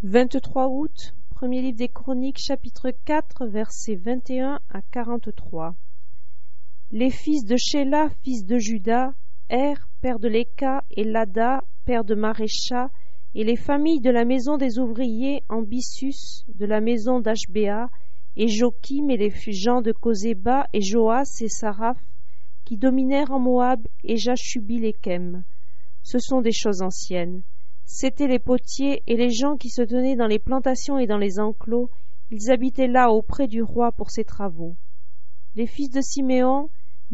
23 août, premier livre des Chroniques, chapitre 4, versets 21 à 43. Les fils de Shéla, fils de Juda, Er, père de Léka, et Lada, père de Marécha, et les familles de la maison des ouvriers en Bissus, de la maison d'Ashbéa, et Jokim, et les gens de Kozéba, et Joas et Saraph, qui dominèrent en Moab, et Jashubi-Lékem. Ce sont des choses anciennes. C'étaient les potiers et les gens qui se tenaient dans les plantations et dans les enclos. Ils habitaient là auprès du roi pour ses travaux. Les fils de Siméon,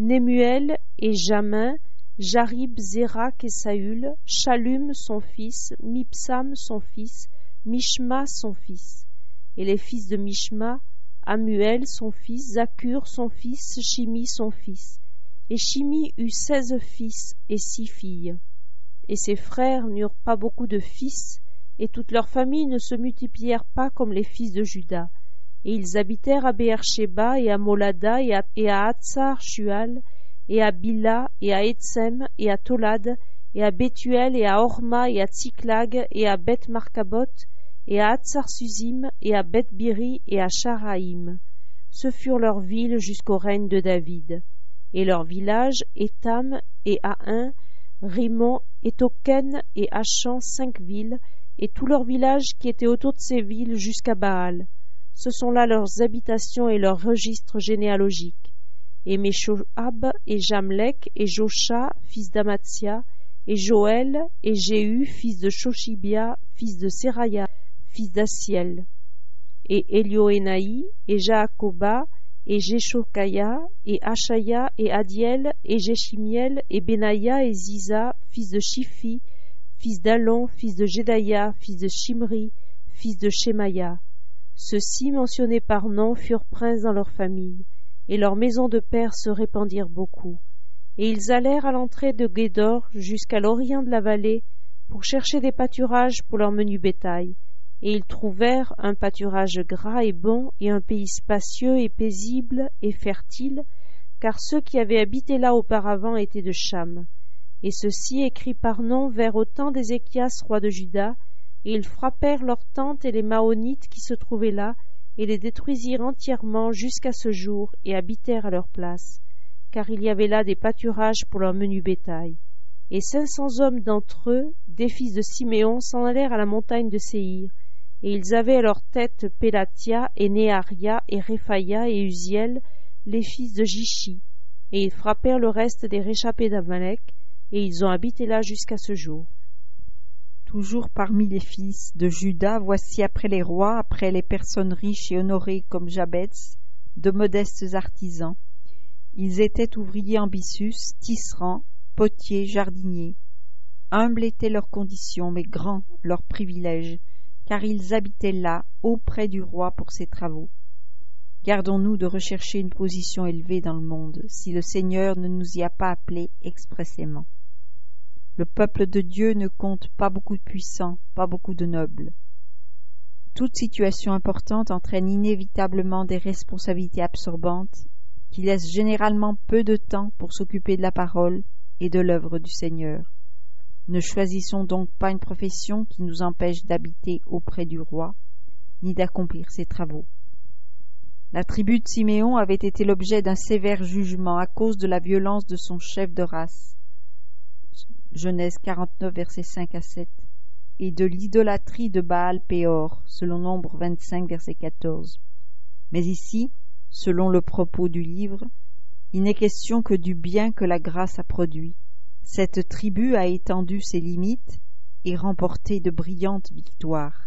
Némuel et Jamin, Jarib, Zérak et Saül, Shallum son fils, Mipsam son fils, Mishma son fils. Et les fils de Mishma, Amuel son fils, Zakur son fils, Shimi son fils. Et Shimi eut 16 fils et 6 filles. Et ses frères n'eurent pas beaucoup de fils, et toutes leurs familles ne se multiplièrent pas comme les fils de Juda. Et ils habitèrent à Beer-Sheba, et à Molada, et à Hatsar-Shual, et à Bila, et à Etsem, et à Tolad, et à Bethuel, et à Horma, et à Tsiklag, et à Beth-Markabot, et à Hatsar-Suzim, et à Beth-Biri, et à Sharaïm. Ce furent leurs villes jusqu'au règne de David. Et leurs villages, Étam, et Ahin, Rimon, et Token, et Achan, 5 villes, et tous leurs villages qui étaient autour de ces villes jusqu'à Baal. Ce sont là leurs habitations et leurs registres généalogiques. Et Meshoab, et Jamlek, et Josha, fils d'Amatsia, et Joël, et Jéhu, fils de Shoshibia, fils de Seraya, fils d'Assiel, et Elioénaï, et Jaakoba, et Jeshokaya, et Achaya, et Adiel, et Jeshimiel, et Benaya, et Ziza, fils de Shifi, fils d'Alon, fils de Jedaïa, fils de Shimri, fils de Shemaya. Ceux-ci, mentionnés par nom, furent princes dans leur famille, et leurs maisons de père se répandirent beaucoup. Et ils allèrent à l'entrée de Guédor jusqu'à l'orient de la vallée pour chercher des pâturages pour leur menu bétail. Et ils trouvèrent un pâturage gras et bon, et un pays spacieux et paisible et fertile, car ceux qui avaient habité là auparavant étaient de Cham. Et ceux-ci, écrits par nom, vinrent au temps d'Ézéchias, roi de Juda, et ils frappèrent leurs tentes et les Maonites qui se trouvaient là, et les détruisirent entièrement jusqu'à ce jour, et habitèrent à leur place, car il y avait là des pâturages pour leur menu bétail. Et 500 hommes d'entre eux, des fils de Siméon, s'en allèrent à la montagne de Séhir, et ils avaient à leur tête Pélatia, et Néaria, et Réphaïa, et Uziel, les fils de Jishi. Et ils frappèrent le reste des réchappés d'Amalek, et ils ont habité là jusqu'à ce jour. Toujours parmi les fils de Juda, voici après les rois, après les personnes riches et honorées comme Jabetz, de modestes artisans. Ils étaient ouvriers en Bissus, tisserands, potiers, jardiniers. Humble était leur condition, mais grand leur privilège, car ils habitaient là, auprès du roi pour ses travaux. Gardons-nous de rechercher une position élevée dans le monde, si le Seigneur ne nous y a pas appelés expressément. Le peuple de Dieu ne compte pas beaucoup de puissants, pas beaucoup de nobles. Toute situation importante entraîne inévitablement des responsabilités absorbantes qui laissent généralement peu de temps pour s'occuper de la parole et de l'œuvre du Seigneur. Ne choisissons donc pas une profession qui nous empêche d'habiter auprès du roi, ni d'accomplir ses travaux. La tribu de Siméon avait été l'objet d'un sévère jugement à cause de la violence de son chef de race, Genèse 49, versets 5 à 7, et de l'idolâtrie de Baal Péor, selon Nombre 25, verset 14. Mais ici, selon le propos du livre, il n'est question que du bien que la grâce a produit. Cette tribu a étendu ses limites et remporté de brillantes victoires.